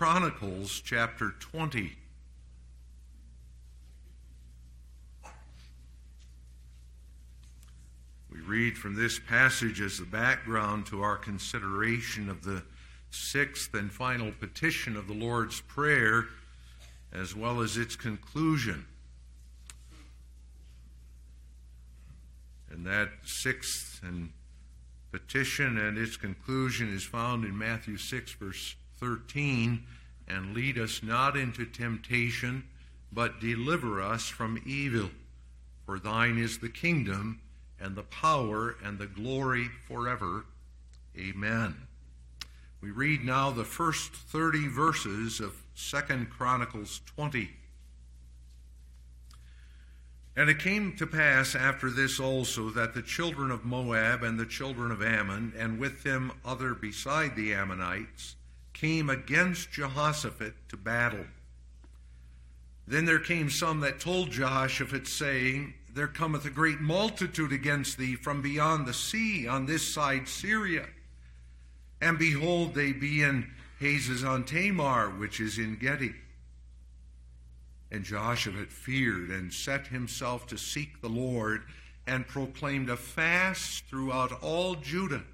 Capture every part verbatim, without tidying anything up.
Chronicles chapter twenty. We read from this passage as the background to our consideration of the sixth and final petition of the Lord's Prayer, as well as its conclusion. And that sixth and petition and its conclusion is found in Matthew six, verse thirteen, and lead us not into temptation, but deliver us from evil. For thine is the kingdom, and the power, and the glory forever. Amen. We read now the first thirty verses of Second Chronicles twenty. And it came to pass after this also that the children of Moab and the children of Ammon, and with them other beside the Ammonites, came against Jehoshaphat to battle. Then there came some that told Jehoshaphat, saying, There cometh a great multitude against thee from beyond the sea on this side Syria. And behold, they be in Hazazon Tamar, which is En Gedi. And Jehoshaphat feared and set himself to seek the Lord, and proclaimed a fast throughout all Judah.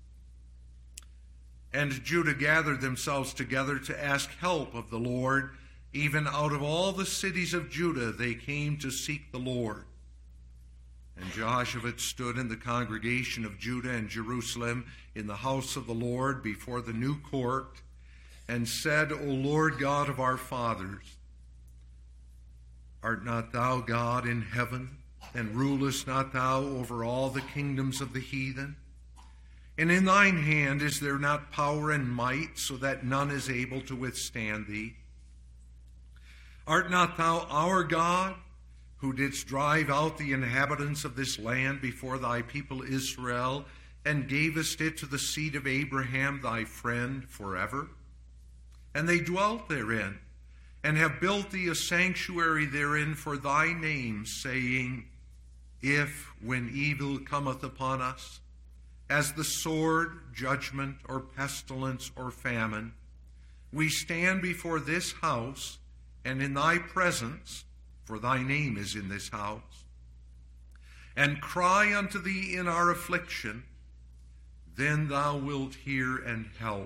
And Judah gathered themselves together to ask help of the Lord. Even out of all the cities of Judah they came to seek the Lord. And Jehoshaphat stood in the congregation of Judah and Jerusalem in the house of the Lord before the new court, and said, O Lord God of our fathers, art not thou God in heaven, and rulest not thou over all the kingdoms of the heathen? And in thine hand is there not power and might, so that none is able to withstand thee? Art not thou our God, who didst drive out the inhabitants of this land before thy people Israel, and gavest it to the seed of Abraham thy friend forever? And they dwelt therein, and have built thee a sanctuary therein for thy name, saying, If, when evil cometh upon us, as the sword, judgment, or pestilence, or famine, we stand before this house, and in thy presence, for thy name is in this house, and cry unto thee in our affliction, then thou wilt hear and help.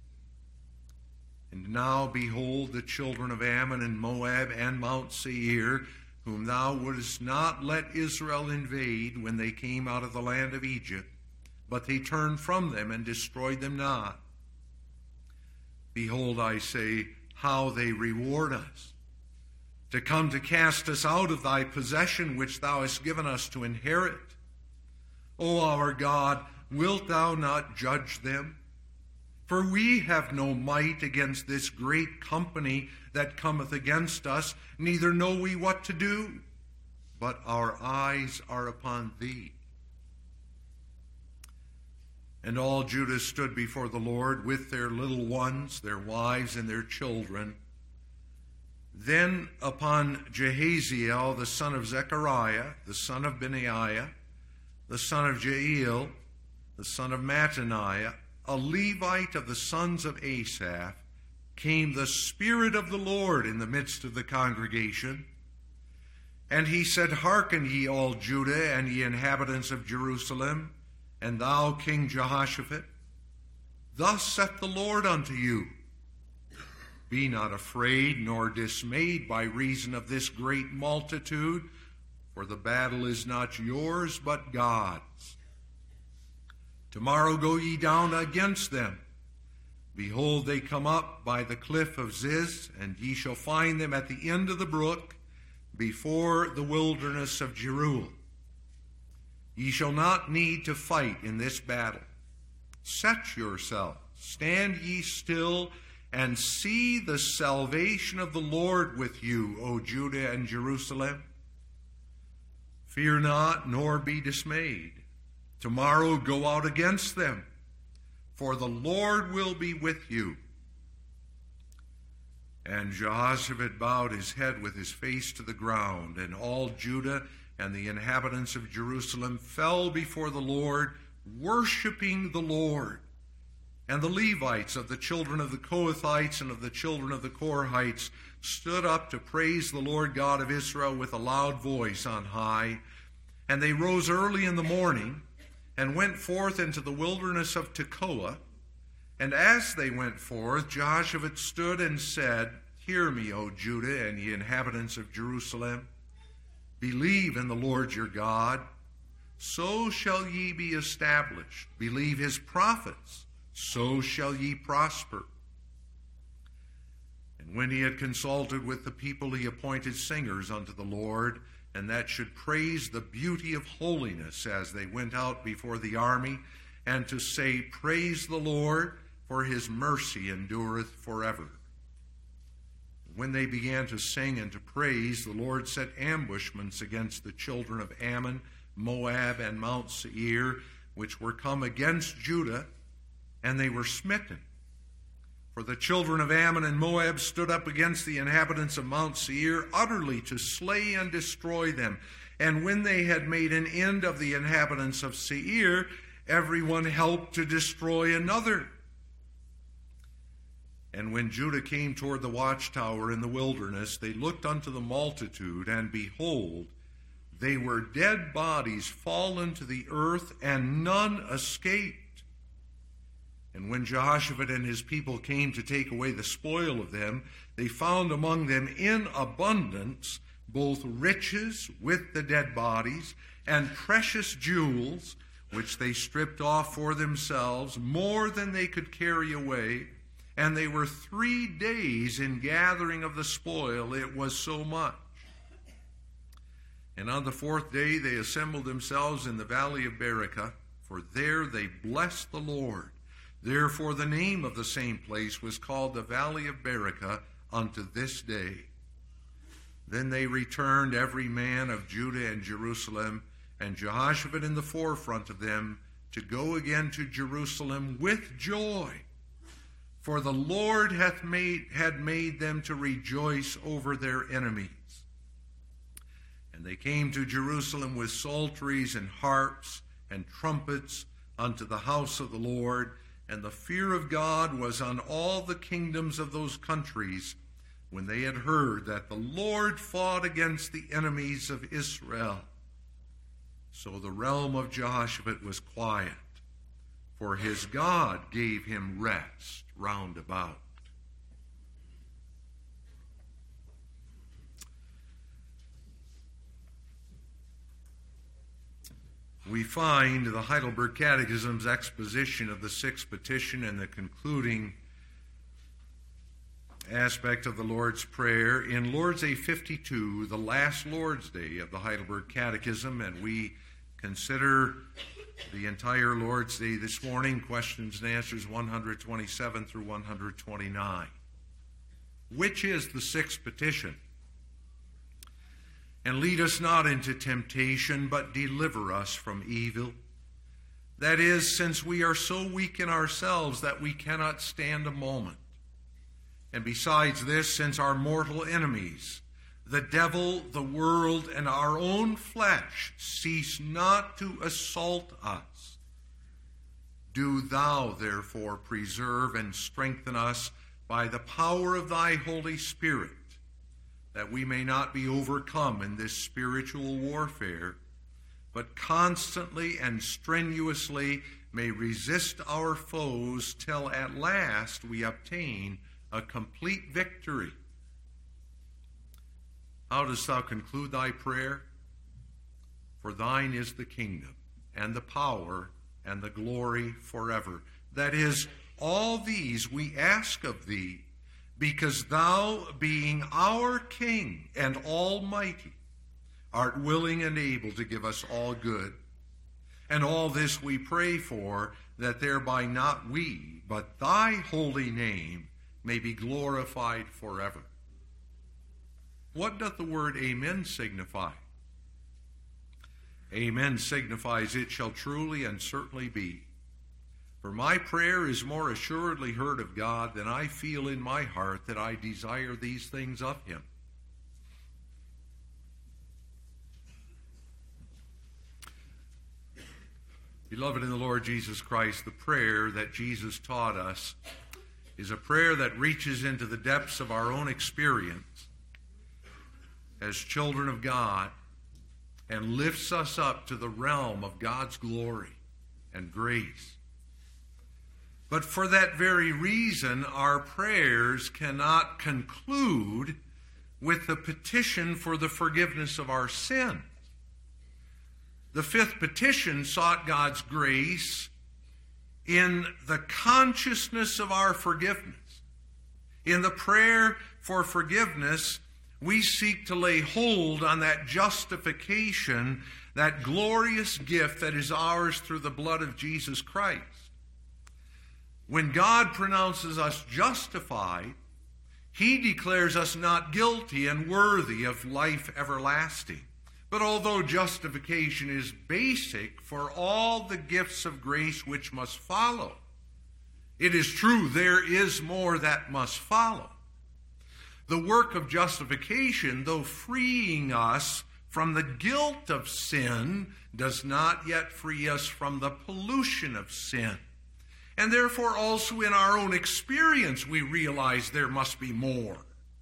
And now, behold, the children of Ammon and Moab and Mount Seir, whom thou wouldest not let Israel invade when they came out of the land of Egypt, but they turned from them and destroyed them not. Behold, I say, how they reward us, to come to cast us out of thy possession which thou hast given us to inherit. O our God, wilt thou not judge them? For we have no might against this great company that cometh against us, neither know we what to do, but our eyes are upon thee. And all Judah stood before the Lord with their little ones, their wives, and their children. Then upon Jehaziel, the son of Zechariah, the son of Benaiah, the son of Jael, the son of Mattaniah, a Levite of the sons of Asaph, came the Spirit of the Lord in the midst of the congregation. And he said, Hearken ye all Judah, and ye inhabitants of Jerusalem, and thou King Jehoshaphat, thus saith the Lord unto you, Be not afraid nor dismayed by reason of this great multitude, for the battle is not yours, but God's. Tomorrow go ye down against them. Behold, they come up by the cliff of Ziz, and ye shall find them at the end of the brook, before the wilderness of Jeruel. Ye shall not need to fight in this battle. Set yourselves, stand ye still, and see the salvation of the Lord with you, O Judah and Jerusalem. Fear not, nor be dismayed. Tomorrow go out against them, for the Lord will be with you. And Jehoshaphat bowed his head with his face to the ground, and all Judah and the inhabitants of Jerusalem fell before the Lord, worshiping the Lord. And the Levites of the children of the Kohathites and of the children of the Korahites stood up to praise the Lord God of Israel with a loud voice on high. And they rose early in the morning and went forth into the wilderness of Tekoa. And as they went forth, Jehoshaphat stood and said, Hear me, O Judah and ye inhabitants of Jerusalem. Believe in the Lord your God, so shall ye be established. Believe his prophets, so shall ye prosper. And when he had consulted with the people, he appointed singers unto the Lord, and that should praise the beauty of holiness as they went out before the army, and to say, Praise the Lord, for his mercy endureth forever. When they began to sing and to praise, the Lord set ambushments against the children of Ammon, Moab, and Mount Seir, which were come against Judah, and they were smitten. For the children of Ammon and Moab stood up against the inhabitants of Mount Seir, utterly to slay and destroy them. And when they had made an end of the inhabitants of Seir, everyone helped to destroy another. And when Judah came toward the watchtower in the wilderness, they looked unto the multitude, and behold, they were dead bodies fallen to the earth, and none escaped. And when Jehoshaphat and his people came to take away the spoil of them, they found among them in abundance both riches with the dead bodies, and precious jewels, which they stripped off for themselves, more than they could carry away. And they were three days in gathering of the spoil, it was so much. And on the fourth day they assembled themselves in the valley of Berachah, for there they blessed the Lord. Therefore the name of the same place was called the valley of Berachah unto this day. Then they returned every man of Judah and Jerusalem, and Jehoshaphat in the forefront of them, to go again to Jerusalem with joy. For the Lord hath made, had made them to rejoice over their enemies. And they came to Jerusalem with psalteries and harps and trumpets unto the house of the Lord. And the fear of God was on all the kingdoms of those countries, when they had heard that the Lord fought against the enemies of Israel. So the realm of Jehoshaphat was quiet, for his God gave him rest round about. We find the Heidelberg Catechism's exposition of the sixth petition and the concluding aspect of the Lord's Prayer in Lord's Day fifty-two, the last Lord's Day of the Heidelberg Catechism, and we consider the entire Lord's Day this morning, questions and answers one twenty-seven through one twenty-nine. Which is the sixth petition? And lead us not into temptation, but deliver us from evil. That is, since we are so weak in ourselves that we cannot stand a moment. And besides this, since our mortal enemies, the devil, the world, and our own flesh, cease not to assault us. Do thou, therefore, preserve and strengthen us by the power of thy Holy Spirit, that we may not be overcome in this spiritual warfare, but constantly and strenuously may resist our foes till at last we obtain a complete victory. How dost thou conclude thy prayer? For thine is the kingdom, and the power, and the glory forever. That is, all these we ask of thee, because thou, being our King and Almighty, art willing and able to give us all good. And all this we pray for, that thereby not we, but thy holy name may be glorified forever. What doth the word amen signify? Amen signifies it shall truly and certainly be. For my prayer is more assuredly heard of God than I feel in my heart that I desire these things of him. Beloved in the Lord Jesus Christ, the prayer that Jesus taught us is a prayer that reaches into the depths of our own experience as children of God and lifts us up to the realm of God's glory and grace. But for that very reason, our prayers cannot conclude with the petition for the forgiveness of our sins. The fifth petition sought God's grace in the consciousness of our forgiveness. In the prayer for forgiveness, we seek to lay hold on that justification, that glorious gift that is ours through the blood of Jesus Christ. When God pronounces us justified, He declares us not guilty and worthy of life everlasting. But although justification is basic for all the gifts of grace which must follow, it is true there is more that must follow. The work of justification, though freeing us from the guilt of sin, does not yet free us from the pollution of sin. And therefore also in our own experience we realize there must be more.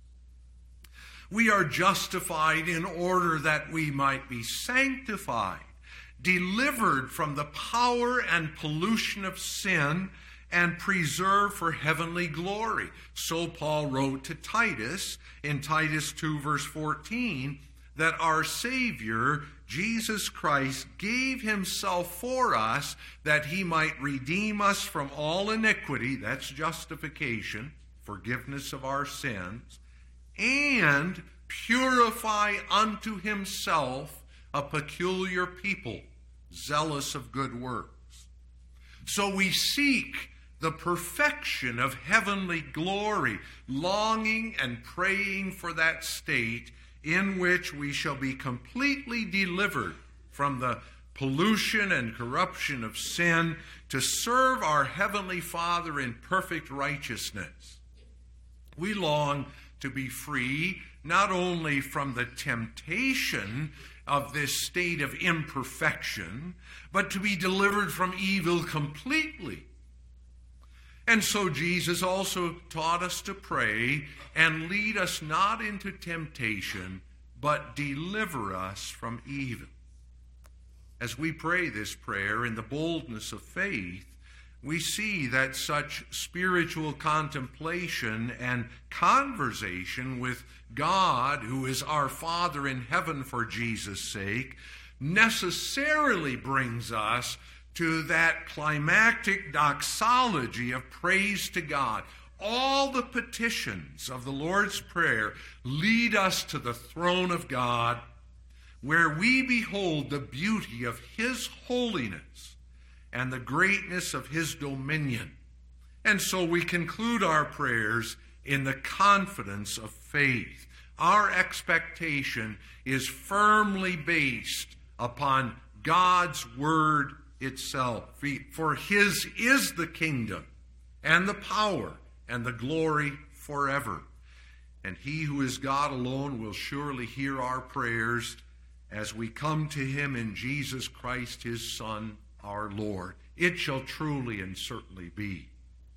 We are justified in order that we might be sanctified, delivered from the power and pollution of sin, and preserved for heavenly glory. So Paul wrote to Titus in Titus two verse fourteen that our Savior, Jesus Christ, gave Himself for us that He might redeem us from all iniquity, that's justification, forgiveness of our sins, and purify unto Himself a peculiar people, zealous of good works. So we seek the perfection of heavenly glory, longing and praying for that state in which we shall be completely delivered from the pollution and corruption of sin to serve our Heavenly Father in perfect righteousness. We long to be free not only from the temptation of this state of imperfection, but to be delivered from evil completely. And so Jesus also taught us to pray and lead us not into temptation, but deliver us from evil. As we pray this prayer in the boldness of faith, we see that such spiritual contemplation and conversation with God, who is our Father in heaven for Jesus' sake, necessarily brings us to that climactic doxology of praise to God. All the petitions of the Lord's Prayer lead us to the throne of God, where we behold the beauty of His holiness and the greatness of His dominion. And so we conclude our prayers in the confidence of faith. Our expectation is firmly based upon God's Word itself. For His is the kingdom and the power and the glory forever. And He who is God alone will surely hear our prayers as we come to Him in Jesus Christ, His Son, our Lord. It shall truly and certainly be.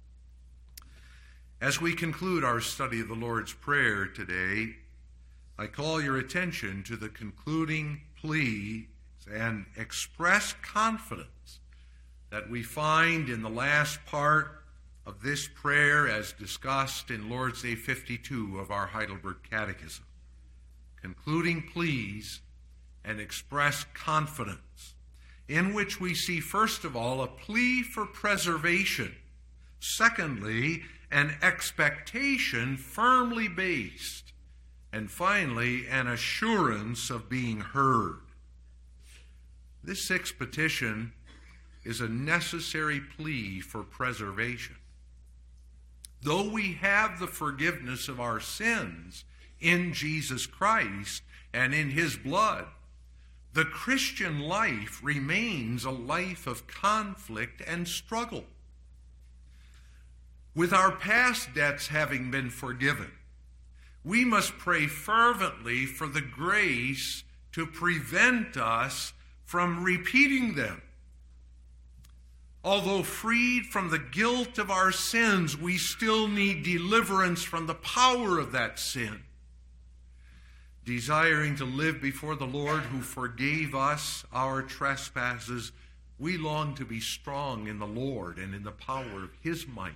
As we conclude our study of the Lord's Prayer today, I call your attention to the concluding plea and express confidence that we find in the last part of this prayer as discussed in Lord's Day fifty-two of our Heidelberg Catechism. Concluding pleas and express confidence, in which we see, first of all, a plea for preservation. Secondly, an expectation firmly based. And finally, an assurance of being heard. This sixth petition is a necessary plea for preservation. Though we have the forgiveness of our sins in Jesus Christ and in His blood, the Christian life remains a life of conflict and struggle. With our past debts having been forgiven, we must pray fervently for the grace to prevent us from repeating them. Although freed from the guilt of our sins, we still need deliverance from the power of that sin. Desiring to live before the Lord who forgave us our trespasses, we long to be strong in the Lord and in the power of his might.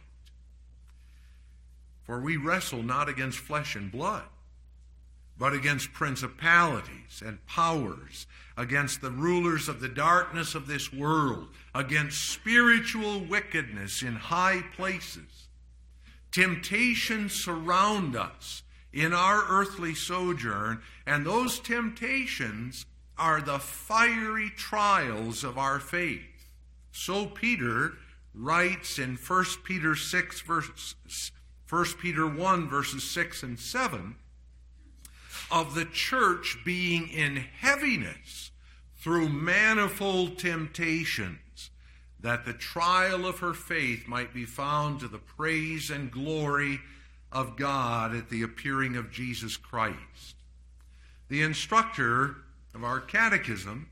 For we wrestle not against flesh and blood, but against principalities and powers, against the rulers of the darkness of this world, against spiritual wickedness in high places. Temptations surround us in our earthly sojourn, and those temptations are the fiery trials of our faith. So Peter writes in First Peter six verses, First Peter one verses six and seven, of the church being in heaviness through manifold temptations, that the trial of her faith might be found to the praise and glory of God at the appearing of Jesus Christ. The instructor of our catechism,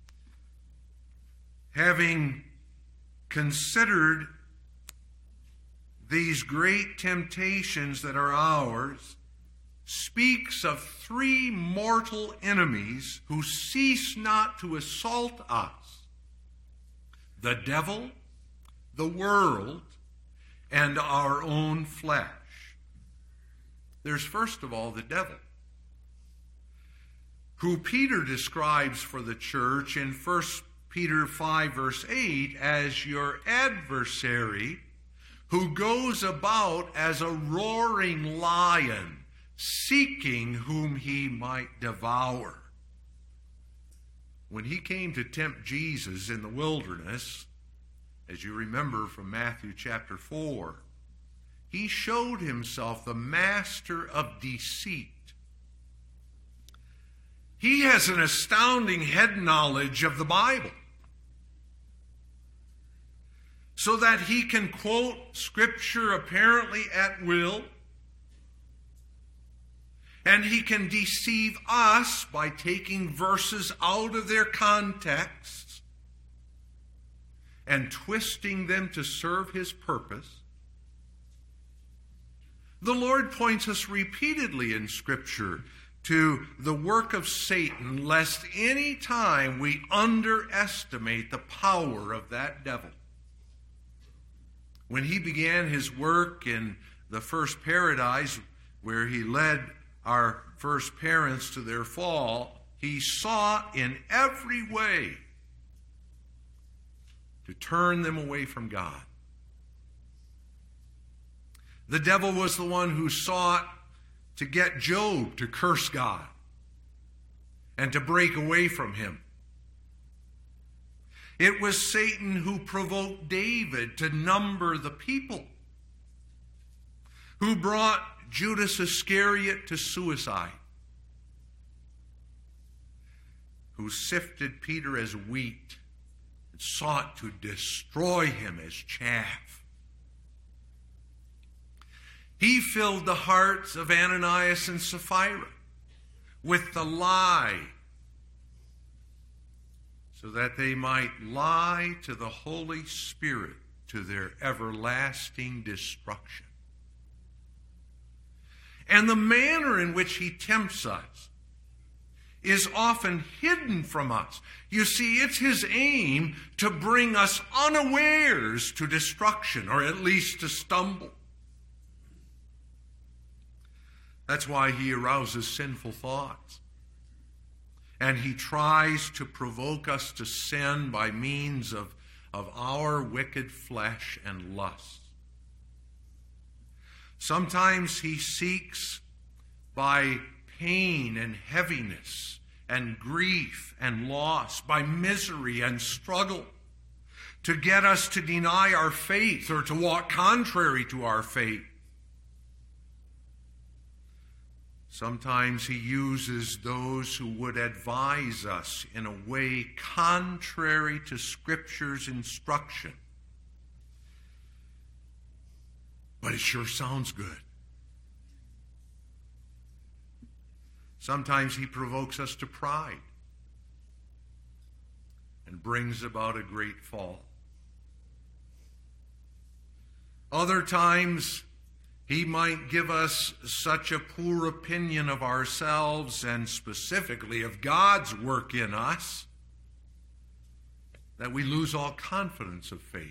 having considered these great temptations that are ours, speaks of three mortal enemies who cease not to assault us: the devil, the world, and our own flesh. There's first of all the devil, who Peter describes for the church in First Peter five verse eight as your adversary, who goes about as a roaring lion, seeking whom he might devour. When he came to tempt Jesus in the wilderness, as you remember from Matthew chapter four, he showed himself the master of deceit. He has an astounding head knowledge of the Bible, so that he can quote Scripture apparently at will, and he can deceive us by taking verses out of their context and twisting them to serve his purpose. The Lord points us repeatedly in Scripture to the work of Satan, lest any time we underestimate the power of that devil. When he began his work in the first paradise, where he led our first parents to their fall, he sought in every way to turn them away from God. The devil was the one who sought to get Job to curse God and to break away from him. It was Satan who provoked David to number the people, who brought Judas Iscariot to suicide, who sifted Peter as wheat and sought to destroy him as chaff. He filled the hearts of Ananias and Sapphira with the lie, so that they might lie to the Holy Spirit to their everlasting destruction. And the manner in which he tempts us is often hidden from us. You see, it's his aim to bring us unawares to destruction, or at least to stumble. That's why he arouses sinful thoughts. And he tries to provoke us to sin by means of, of our wicked flesh and lust. Sometimes he seeks by pain and heaviness and grief and loss, by misery and struggle, to get us to deny our faith or to walk contrary to our faith. Sometimes he uses those who would advise us in a way contrary to Scripture's instruction. But it sure sounds good. Sometimes he provokes us to pride and brings about a great fall. Other times, he might give us such a poor opinion of ourselves and specifically of God's work in us that we lose all confidence of faith.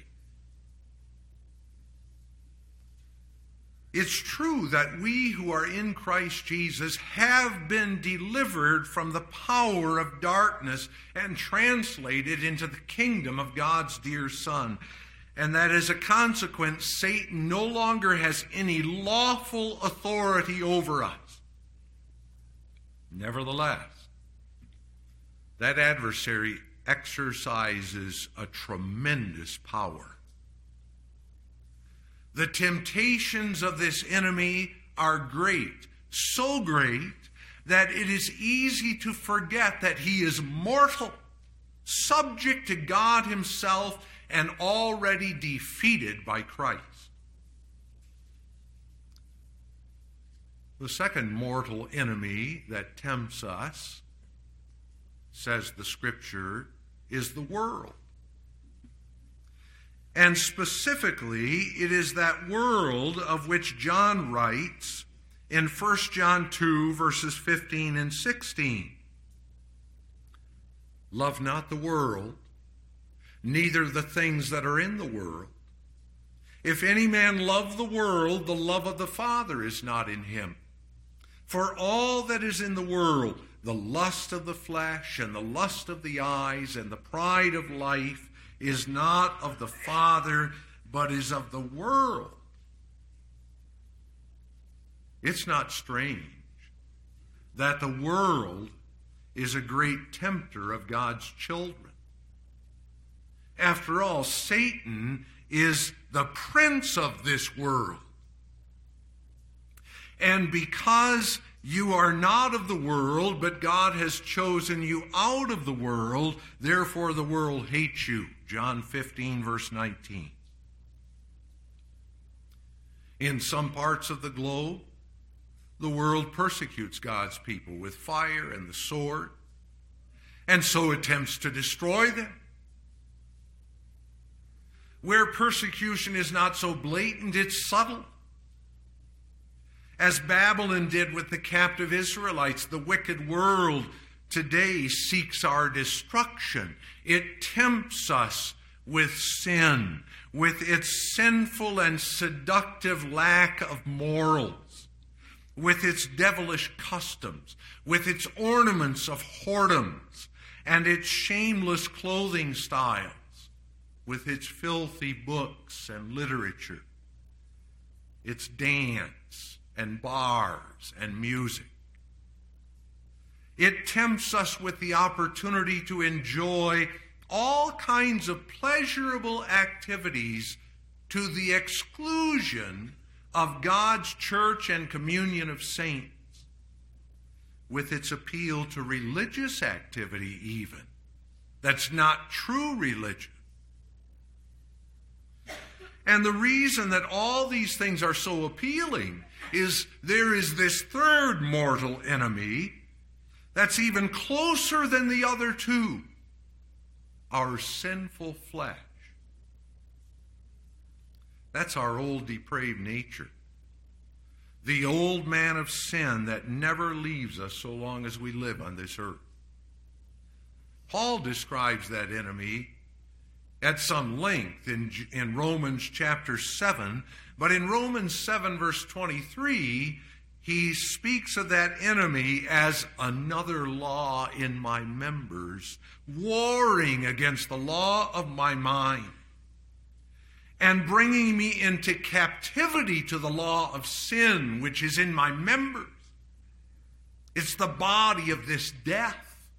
It's true that we who are in Christ Jesus have been delivered from the power of darkness and translated into the kingdom of God's dear Son, and that as a consequence, Satan no longer has any lawful authority over us. Nevertheless, that adversary exercises a tremendous power. The temptations of this enemy are great, so great that it is easy to forget that he is mortal, subject to God himself, and already defeated by Christ. The second mortal enemy that tempts us, says the Scripture, is the world. And specifically, it is that world of which John writes in First John two, verses fifteen and sixteen. Love not the world, neither the things that are in the world. If any man love the world, the love of the Father is not in him. For all that is in the world, the lust of the flesh and the lust of the eyes and the pride of life, is not of the Father, but is of the world. It's not strange that the world is a great tempter of God's children. After all, Satan is the prince of this world. And because you are not of the world, but God has chosen you out of the world, therefore the world hates you. John fifteen, verse nineteen. In some parts of the globe, the world persecutes God's people with fire and the sword, and so attempts to destroy them. Where persecution is not so blatant, it's subtle. As Babylon did with the captive Israelites, the wicked world today seeks our destruction. It tempts us with sin, with its sinful and seductive lack of morals, with its devilish customs, with its ornaments of whoredoms, and its shameless clothing styles, with its filthy books and literature, its dance and bars and music. It tempts us with the opportunity to enjoy all kinds of pleasurable activities to the exclusion of God's church and communion of saints, with its appeal to religious activity even. That's not true religion. And the reason that all these things are so appealing is there is this third mortal enemy that's even closer than the other two: our sinful flesh. That's our old depraved nature. The old man of sin that never leaves us so long as we live on this earth. Paul describes that enemy at some length in, in Romans chapter seven, but in Romans seven verse twenty-three, he speaks of that enemy as another law in my members, warring against the law of my mind, and bringing me into captivity to the law of sin, which is in my members. It's the body of this death.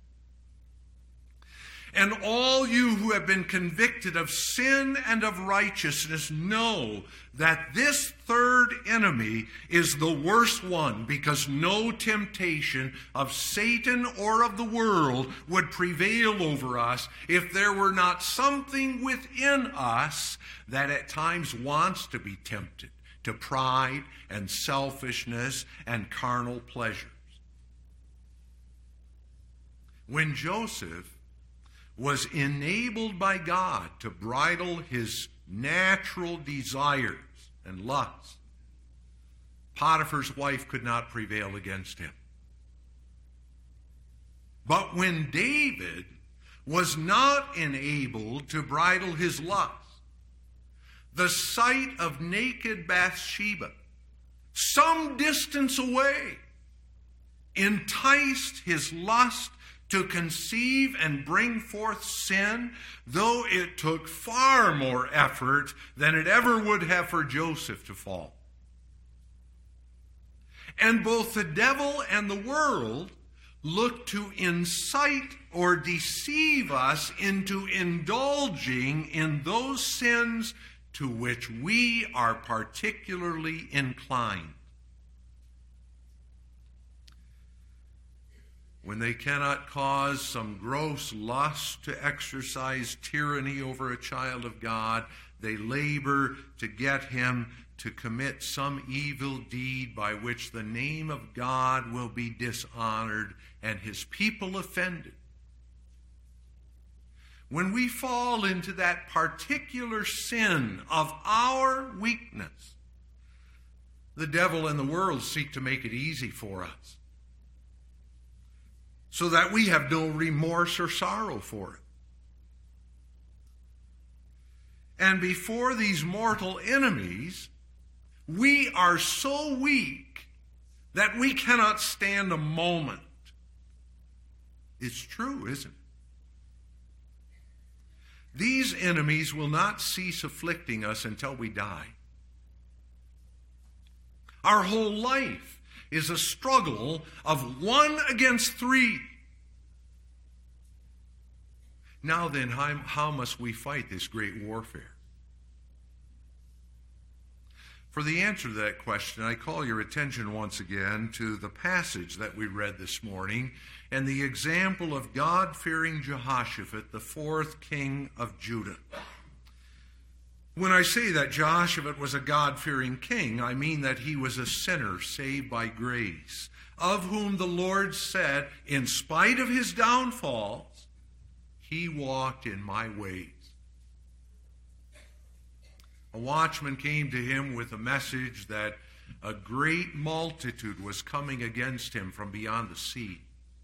And all you who have been convicted of sin and of righteousness know that this third enemy is the worst one, because no temptation of Satan or of the world would prevail over us if there were not something within us that at times wants to be tempted to pride and selfishness and carnal pleasures. When Joseph was enabled by God to bridle his natural desires and lust. Potiphar's wife could not prevail against him. But when David was not enabled to bridle his lust, the sight of naked Bathsheba, some distance away, enticed his lust to conceive and bring forth sin, though it took far more effort than it ever would have for Joseph to fall. And both the devil and the world look to incite or deceive us into indulging in those sins to which we are particularly inclined. When they cannot cause some gross lust to exercise tyranny over a child of God, they labor to get him to commit some evil deed by which the name of God will be dishonored and his people offended. When we fall into that particular sin of our weakness, the devil and the world seek to make it easy for us, so that we have no remorse or sorrow for it. And before these mortal enemies, we are so weak that we cannot stand a moment. It's true, isn't it? These enemies will not cease afflicting us until we die. Our whole life is a struggle of one against three. Now then, how, how must we fight this great warfare? For the answer to that question, I call your attention once again to the passage that we read this morning and the example of God-fearing Jehoshaphat, the fourth king of Judah. When I say that Jehoshaphat was a God-fearing king, I mean that he was a sinner saved by grace, of whom the Lord said, in spite of his downfalls, he walked in my ways. A watchman came to him with a message that a great multitude was coming against him from beyond the sea.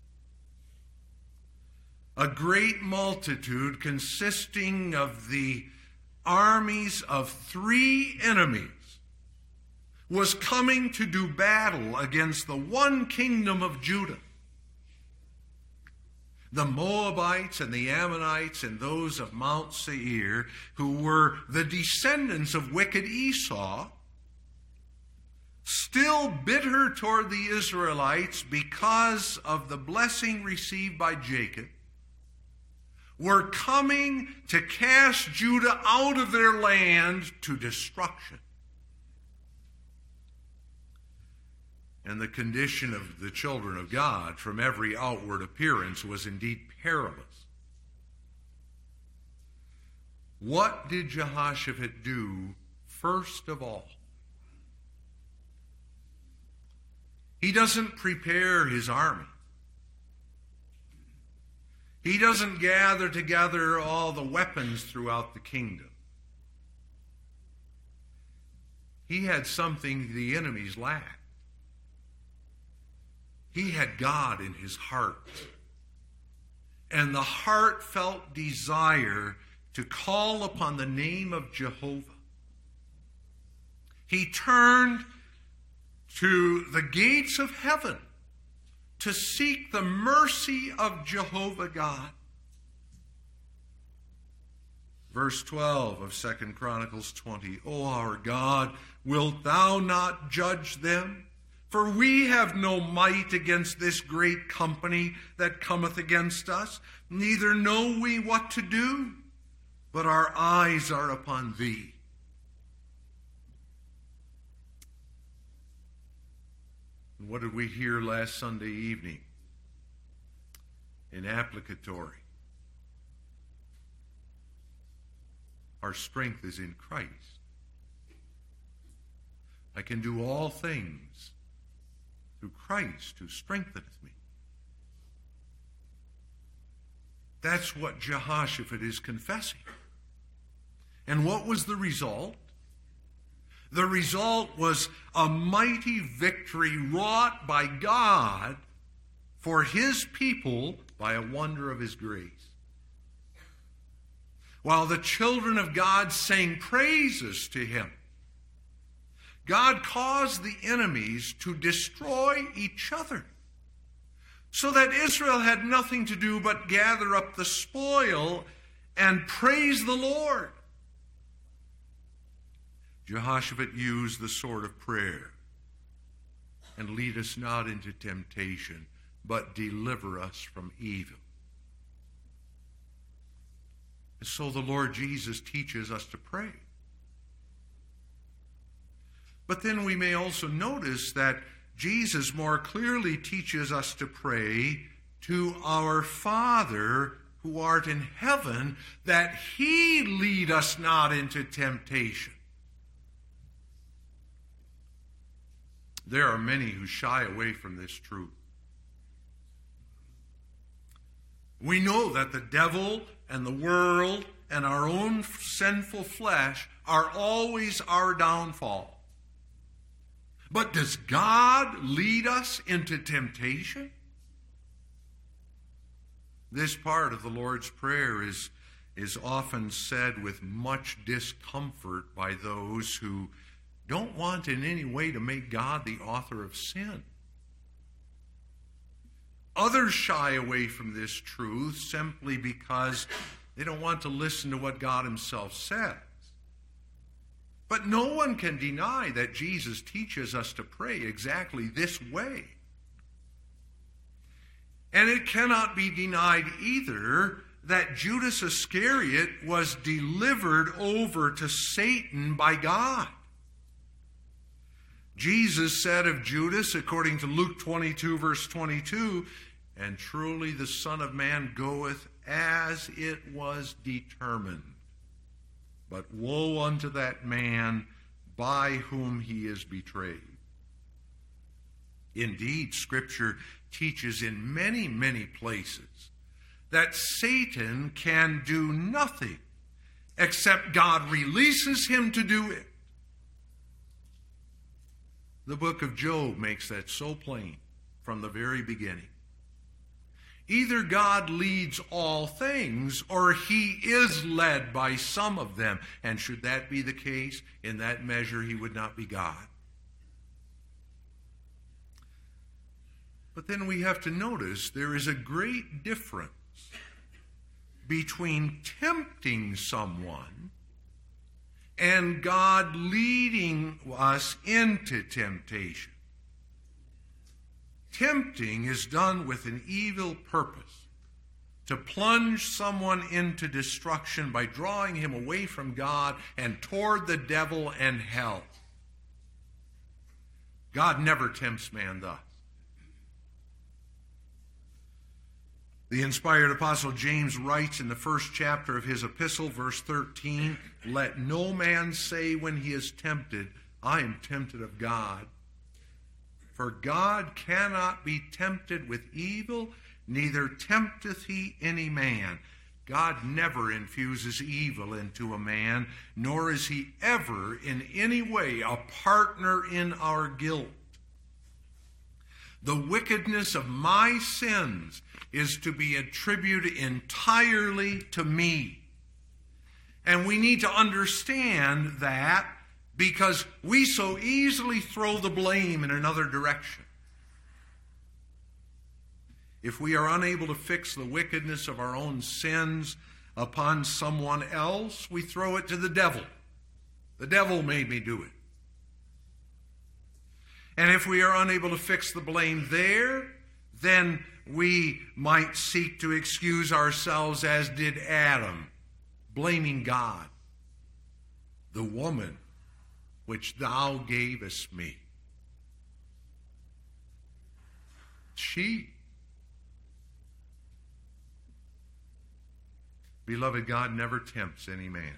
A great multitude consisting of the armies of three enemies was coming to do battle against the one kingdom of Judah. The Moabites and the Ammonites and those of Mount Seir, who were the descendants of wicked Esau, still bitter toward the Israelites because of the blessing received by Jacob, were coming to cast Judah out of their land to destruction. And the condition of the children of God from every outward appearance was indeed perilous. What did Jehoshaphat do first of all? He doesn't prepare his army. He doesn't gather together all the weapons throughout the kingdom. He had something the enemies lacked. He had God in his heart, and the heartfelt desire to call upon the name of Jehovah. He turned to the gates of heaven to seek the mercy of Jehovah God. Verse twelve of Second Chronicles twenty, O our God, wilt thou not judge them? For we have no might against this great company that cometh against us, neither know we what to do, but our eyes are upon thee. And what did we hear last Sunday evening in applicatory? Our strength is in Christ. I can do all things through Christ who strengtheneth me. That's what Jehoshaphat is confessing. And what was the result? The result was a mighty victory wrought by God for his people by a wonder of his grace. While the children of God sang praises to him, God caused the enemies to destroy each other, so that Israel had nothing to do but gather up the spoil and praise the Lord. Jehoshaphat used the sword of prayer. And lead us not into temptation, but deliver us from evil. And so the Lord Jesus teaches us to pray. But then we may also notice that Jesus more clearly teaches us to pray to our Father who art in heaven, that he lead us not into temptation. There are many who shy away from this truth. We know that the devil and the world and our own sinful flesh are always our downfall. But does God lead us into temptation? This part of the Lord's Prayer is, is often said with much discomfort by those who don't want in any way to make God the author of sin. Others shy away from this truth simply because they don't want to listen to what God himself says. But no one can deny that Jesus teaches us to pray exactly this way. And it cannot be denied either that Judas Iscariot was delivered over to Satan by God. Jesus said of Judas, according to Luke twenty-two, verse twenty-two, and truly the Son of Man goeth as it was determined. But woe unto that man by whom he is betrayed. Indeed, Scripture teaches in many, many places that Satan can do nothing except God releases him to do it. The book of Job makes that so plain from the very beginning. Either God leads all things, or he is led by some of them. And should that be the case, in that measure he would not be God. But then we have to notice there is a great difference between tempting someone and God leading us into temptation. Tempting is done with an evil purpose, to plunge someone into destruction by drawing him away from God and toward the devil and hell. God never tempts man thus. The inspired apostle James writes in the first chapter of his epistle, verse thirteen, "Let no man say when he is tempted, I am tempted of God. For God cannot be tempted with evil, neither tempteth he any man." God never infuses evil into a man, nor is he ever in any way a partner in our guilt. The wickedness of my sins is to be attributed entirely to me. And we need to understand that, because we so easily throw the blame in another direction. If we are unable to fix the wickedness of our own sins upon someone else, we throw it to the devil. The devil made me do it. And if we are unable to fix the blame there, then we might seek to excuse ourselves as did Adam, blaming God. The woman which thou gavest me, she. Beloved, God never tempts any man.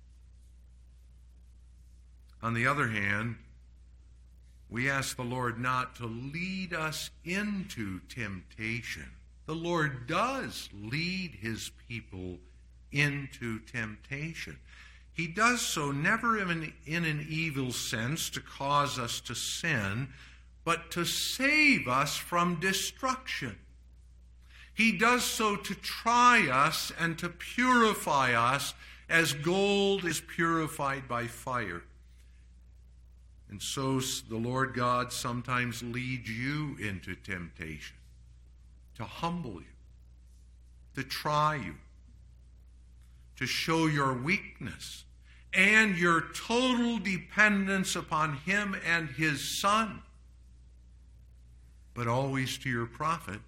On the other hand, we ask the Lord not to lead us into temptation. The Lord does lead his people into temptation. he does so never in an, in an evil sense to cause us to sin, but to save us from destruction. He does so to try us and to purify us as gold is purified by fire. And so the Lord God sometimes leads you into temptation, to humble you, to try you, to show your weakness and your total dependence upon him and his Son, but always to your profit.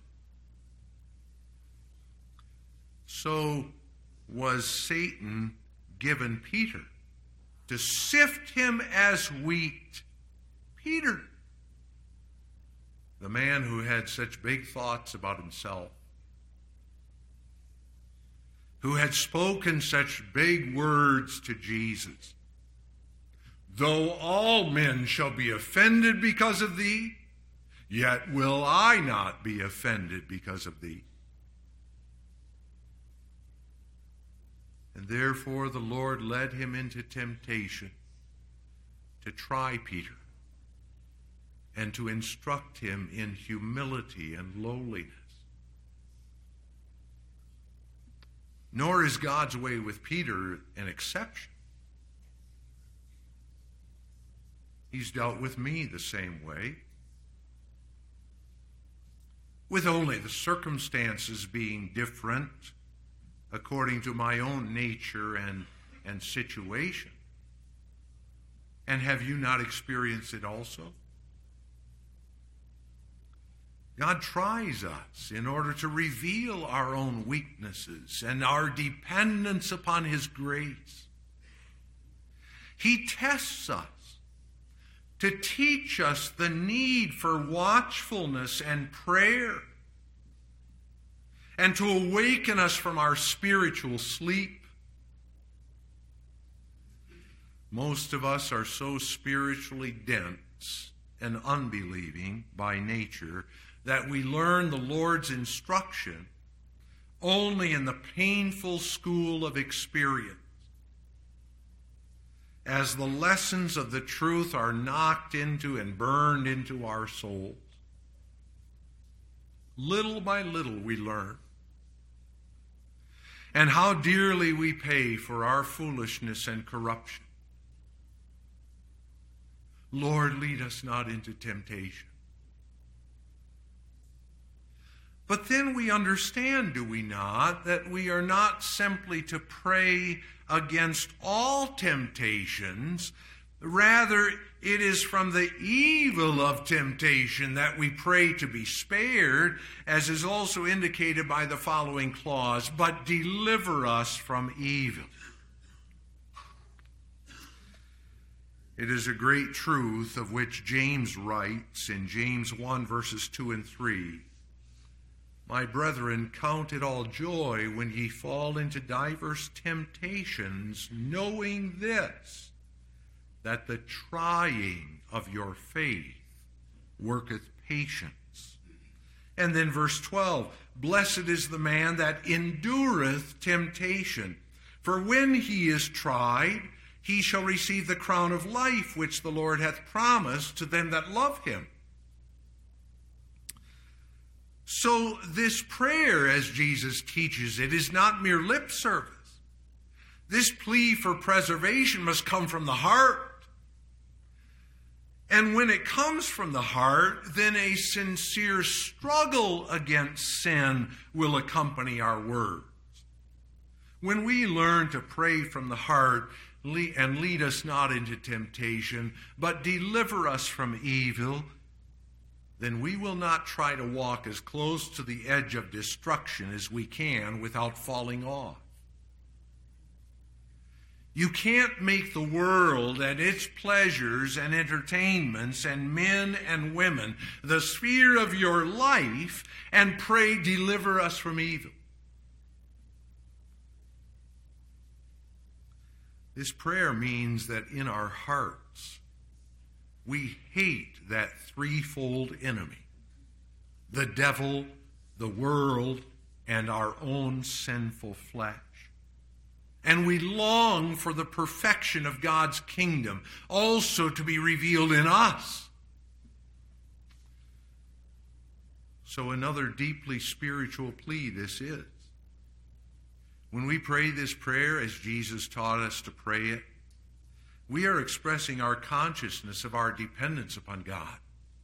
So was Satan given Peter to sift him as wheat. Peter, the man who had such big thoughts about himself, who had spoken such big words to Jesus. Though all men shall be offended because of thee, yet will I not be offended because of thee. And therefore the Lord led him into temptation to try Peter and to instruct him in humility and lowliness. Nor is God's way with Peter an exception. He's dealt with me the same way, with only the circumstances being different according to my own nature and, and situation. And have you not experienced it also? God tries us in order to reveal our own weaknesses and our dependence upon his grace. He tests us to teach us the need for watchfulness and prayer, and to awaken us from our spiritual sleep. Most of us are so spiritually dense and unbelieving by nature that we learn the Lord's instruction only in the painful school of experience, as the lessons of the truth are knocked into and burned into our souls. Little by little we learn. And how dearly we pay for our foolishness and corruption. Lord, lead us not into temptation. But then we understand, do we not, that we are not simply to pray against all temptations. Rather, it is from the evil of temptation that we pray to be spared, as is also indicated by the following clause, but deliver us from evil. It is a great truth of which James writes in James one, verses two and three. My brethren, count it all joy when ye fall into diverse temptations, knowing this, that the trying of your faith worketh patience. And then verse twelve, blessed is the man that endureth temptation, for when he is tried, he shall receive the crown of life which the Lord hath promised to them that love him. So this prayer, as Jesus teaches it, is not mere lip service. This plea for preservation must come from the heart. And when it comes from the heart, then a sincere struggle against sin will accompany our words. When we learn to pray from the heart, and lead us not into temptation, but deliver us from evil, then we will not try to walk as close to the edge of destruction as we can without falling off. You can't make the world and its pleasures and entertainments and men and women the sphere of your life and pray, deliver us from evil. This prayer means that in our hearts, we hate that threefold enemy: the devil, the world, and our own sinful flesh. And we long for the perfection of God's kingdom also to be revealed in us. So another deeply spiritual plea this is. When we pray this prayer as Jesus taught us to pray it, we are expressing our consciousness of our dependence upon God.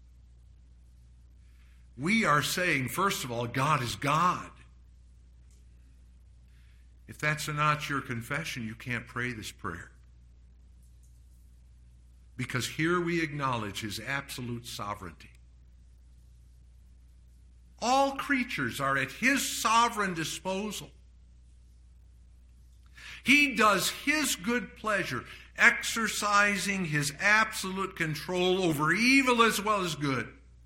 We are saying, first of all, God is God. If that's not your confession, you can't pray this prayer. Because here we acknowledge his absolute sovereignty. All creatures are at his sovereign disposal. He does his good pleasure, exercising his absolute control over evil as well as good.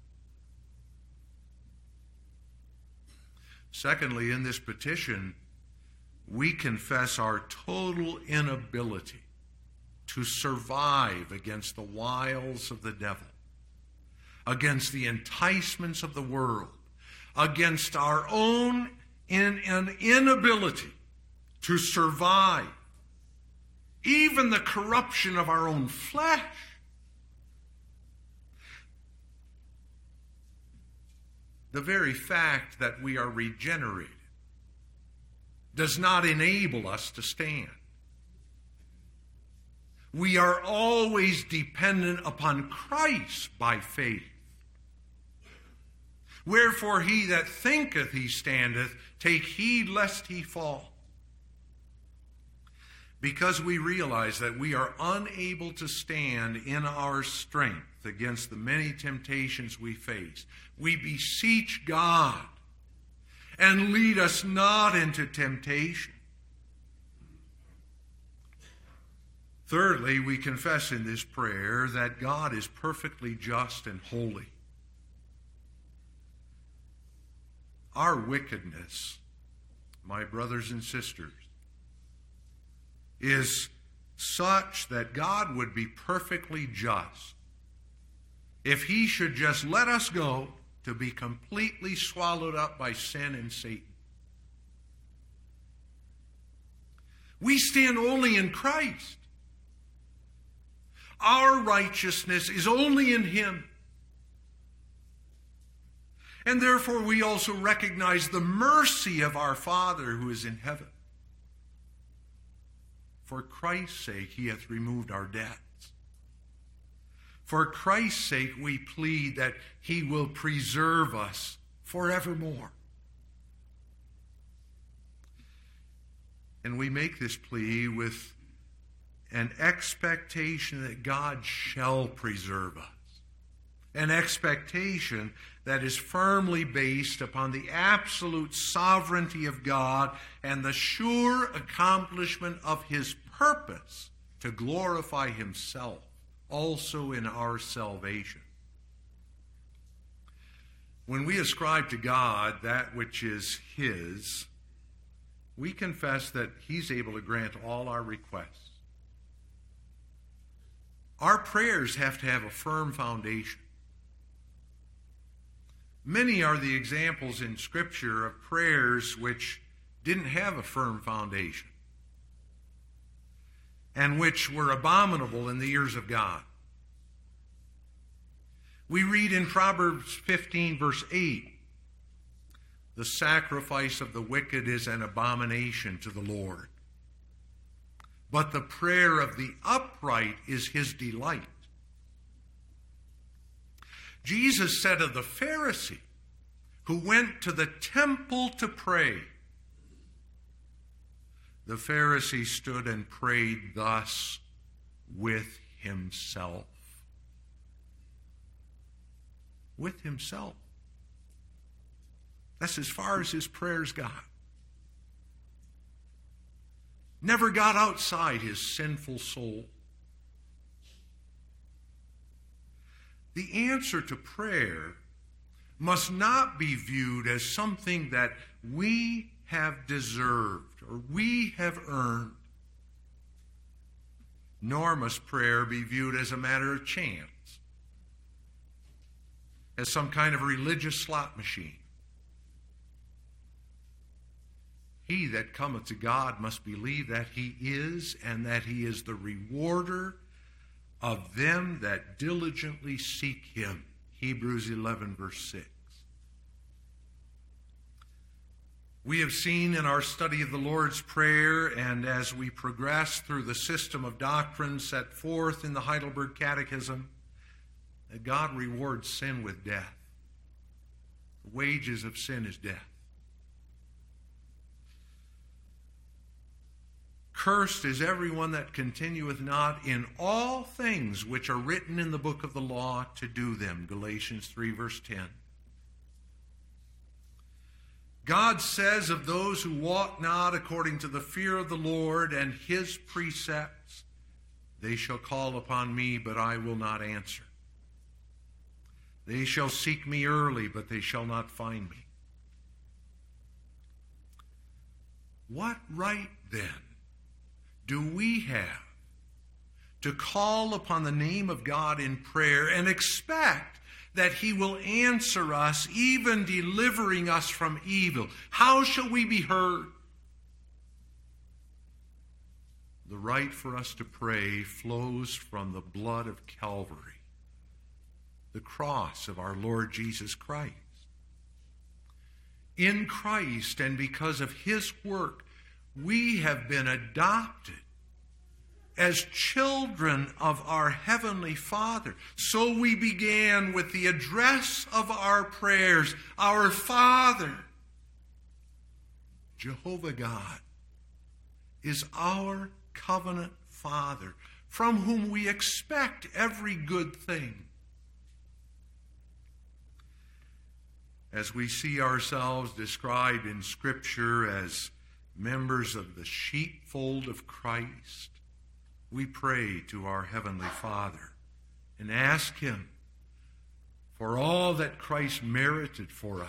Secondly, in this petition, we confess our total inability to survive against the wiles of the devil, against the enticements of the world, against our own in, in inability to survive even the corruption of our own flesh. The very fact that we are regenerated does not enable us to stand. We are always dependent upon Christ by faith. Wherefore he that thinketh he standeth, take heed lest he fall. Because we realize that we are unable to stand in our strength against the many temptations we face, we beseech God, and lead us not into temptation. Thirdly, we confess in this prayer that God is perfectly just and holy. Our wickedness, my brothers and sisters, is such that God would be perfectly just if he should just let us go to be completely swallowed up by sin and Satan. We stand only in Christ. Our righteousness is only in him. And therefore we also recognize the mercy of our Father who is in heaven. For Christ's sake, he hath removed our debts. For Christ's sake, we plead that he will preserve us forevermore. And we make this plea with an expectation that God shall preserve us. An expectation that is firmly based upon the absolute sovereignty of God and the sure accomplishment of his purpose to glorify himself also in our salvation. When we ascribe to God that which is his, we confess that he's able to grant all our requests. Our prayers have to have a firm foundation. Many are the examples in Scripture of prayers which didn't have a firm foundation and which were abominable in the ears of God. We read in Proverbs fifteen, verse eight, the sacrifice of the wicked is an abomination to the Lord, but the prayer of the upright is his delight. Jesus said of the Pharisee who went to the temple to pray, the Pharisee stood and prayed thus with himself. With himself. That's as far as his prayers got. Never got outside his sinful soul. The answer to prayer must not be viewed as something that we have deserved or we have earned. Nor must prayer be viewed as a matter of chance, as some kind of religious slot machine. He that cometh to God must believe that he is, and that he is the rewarder of them that diligently seek him. Hebrews eleven, verse six. We have seen in our study of the Lord's Prayer, and as we progress through the system of doctrine set forth in the Heidelberg Catechism, that God rewards sin with death. The wages of sin is death. Cursed is everyone that continueth not in all things which are written in the book of the law to do them. Galatians three, verse ten. God says of those who walk not according to the fear of the Lord and his precepts, they shall call upon me, but I will not answer. They shall seek me early, but they shall not find me. What right, then, do we have to call upon the name of God in prayer and expect that he will answer us, even delivering us from evil? How shall we be heard? The right for us to pray flows from the blood of Calvary, the cross of our Lord Jesus Christ. In Christ, and because of his work, we have been adopted as children of our Heavenly Father. So we began with the address of our prayers, Our Father. Jehovah God is our covenant Father, from whom we expect every good thing. As we see ourselves described in Scripture as members of the sheepfold of Christ, we pray to our Heavenly Father and ask him for all that Christ merited for us.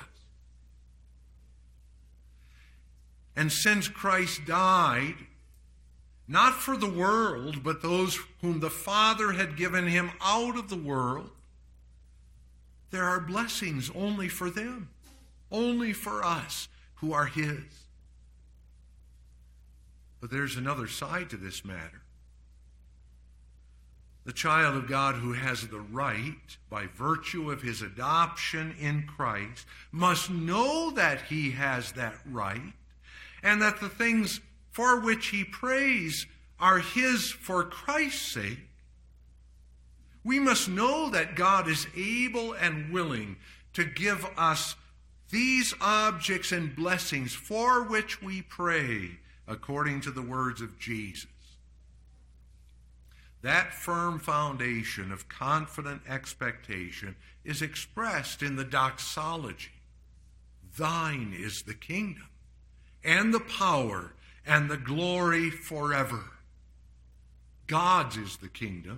And since Christ died, not for the world, but those whom the Father had given him out of the world, there are blessings only for them, only for us who are his. But there's another side to this matter. The child of God who has the right, by virtue of his adoption in Christ, must know that he has that right, and that the things for which he prays are his for Christ's sake. We must know that God is able and willing to give us these objects and blessings for which we pray, according to the words of Jesus. That firm foundation of confident expectation is expressed in the doxology. Thine is the kingdom, and the power, and the glory forever. God's is the kingdom.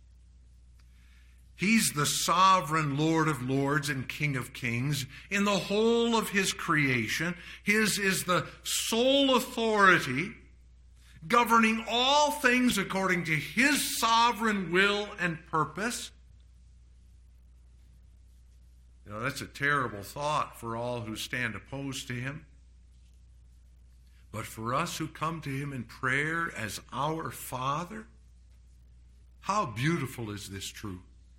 He's the sovereign Lord of lords and King of kings in the whole of his creation. His is the sole authority, governing all things according to his sovereign will and purpose. You know, that's a terrible thought for all who stand opposed to him. But for us who come to him in prayer as our Father, how beautiful is this truth.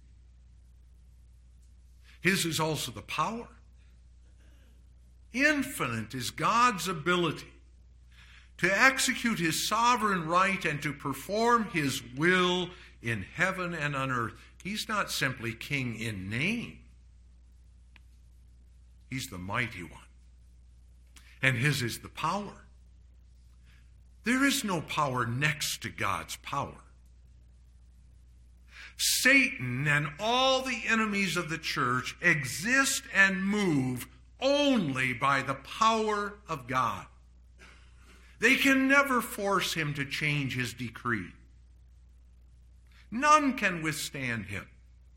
His is also the power. Infinite is God's ability to execute his sovereign right and to perform his will in heaven and on earth. He's not simply king in name. He's the mighty one. And his is the power. There is no power next to God's power. Satan and all the enemies of the church exist and move only by the power of God. They can never force him to change his decree. None can withstand him.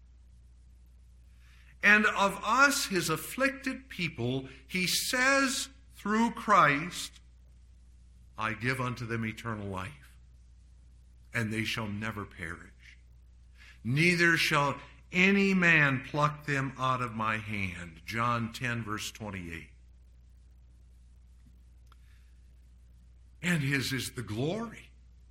And of us, his afflicted people, he says through Christ, I give unto them eternal life, and they shall never perish. Neither shall any man pluck them out of my hand. John ten, verse twenty-eight. And his is the glory.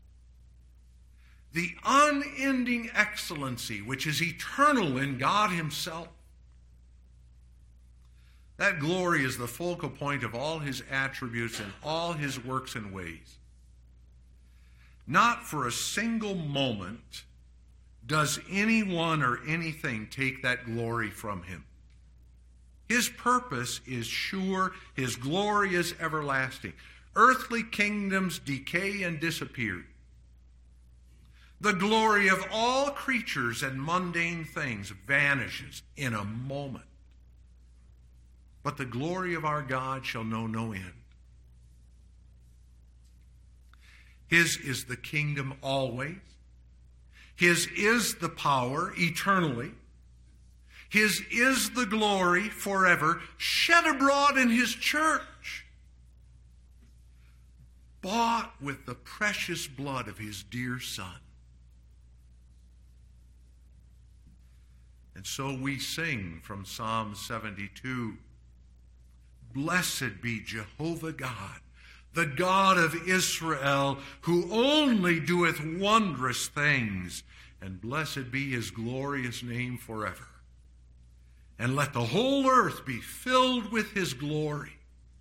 The unending excellency which is eternal in God himself. That glory is the focal point of all his attributes and all his works and ways. Not for a single moment does anyone or anything take that glory from him. His purpose is sure. His glory is everlasting. Earthly kingdoms decay and disappear. The glory of all creatures and mundane things vanishes in a moment. But the glory of our God shall know no end. His is the kingdom always. His is the power eternally. His is the glory forever, shed abroad in his church, bought with the precious blood of his dear Son. And so we sing from Psalm seventy-two, "Blessed be Jehovah God, the God of Israel, who only doeth wondrous things, and blessed be his glorious name forever. And let the whole earth be filled with his glory."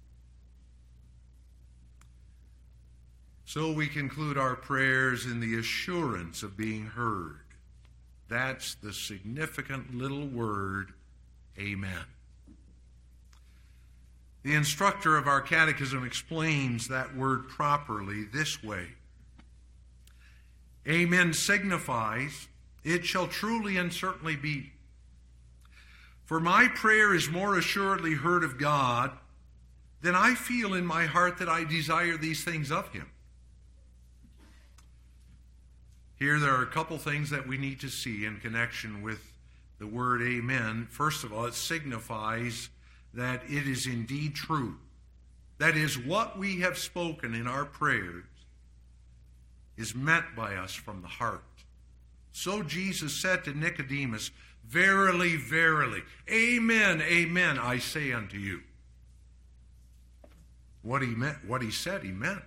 So we conclude our prayers in the assurance of being heard. That's the significant little word, amen. The instructor of our catechism explains that word properly this way. Amen signifies, "It shall truly and certainly be. For my prayer is more assuredly heard of God than I feel in my heart that I desire these things of him." Here there are a couple things that we need to see in connection with the word amen. First of all, it signifies that it is indeed true. That is, what we have spoken in our prayers is meant by us from the heart. So Jesus said to Nicodemus, "Verily, verily, amen, amen, I say unto you." What he meant, what he said, he meant.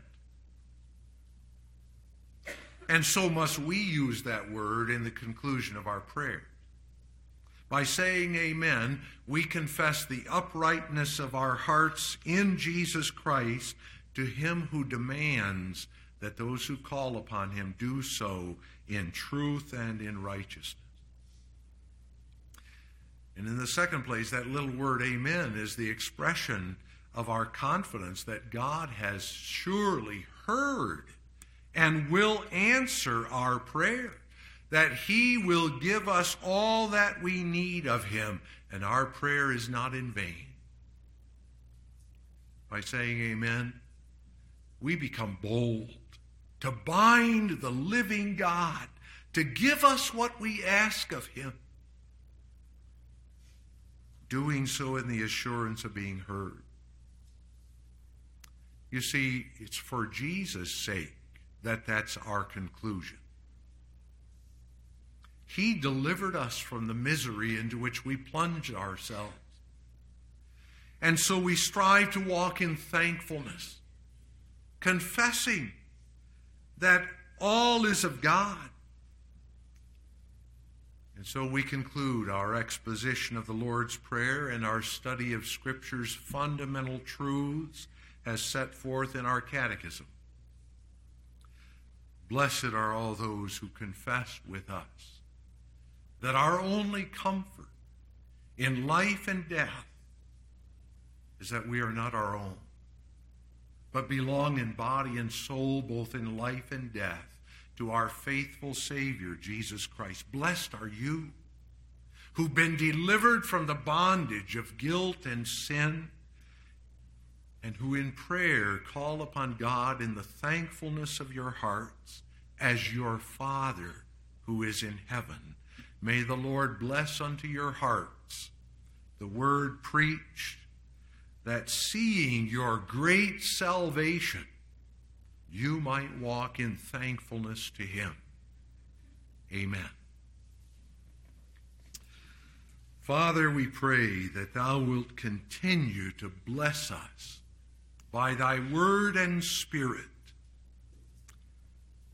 And so must we use that word in the conclusion of our prayer. By saying amen, we confess the uprightness of our hearts in Jesus Christ to him who demands that those who call upon him do so in truth and in righteousness. And in the second place, that little word amen is the expression of our confidence that God has surely heard and will answer our prayer, that he will give us all that we need of him, and our prayer is not in vain. By saying amen, we become bold to bind the living God, to give us what we ask of him, doing so in the assurance of being heard. You see, it's for Jesus' sake that that's our conclusion. He delivered us from the misery into which we plunged ourselves. And so we strive to walk in thankfulness, confessing that all is of God. And so we conclude our exposition of the Lord's Prayer and our study of Scripture's fundamental truths as set forth in our catechism. Blessed are all those who confess with us that our only comfort in life and death is that we are not our own, but belong in body and soul, both in life and death, to our faithful Savior, Jesus Christ. Blessed are you who've been delivered from the bondage of guilt and sin, and who in prayer call upon God in the thankfulness of your hearts as your Father who is in heaven. May the Lord bless unto your hearts the word preached, that seeing your great salvation, you might walk in thankfulness to him. Amen. Father, we pray that thou wilt continue to bless us by thy word and spirit,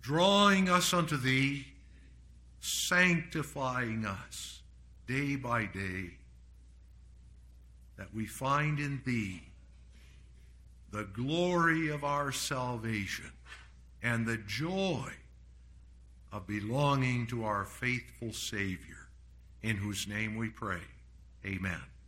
drawing us unto thee, sanctifying us day by day, that we find in thee the glory of our salvation and the joy of belonging to our faithful Savior, in whose name we pray. Amen.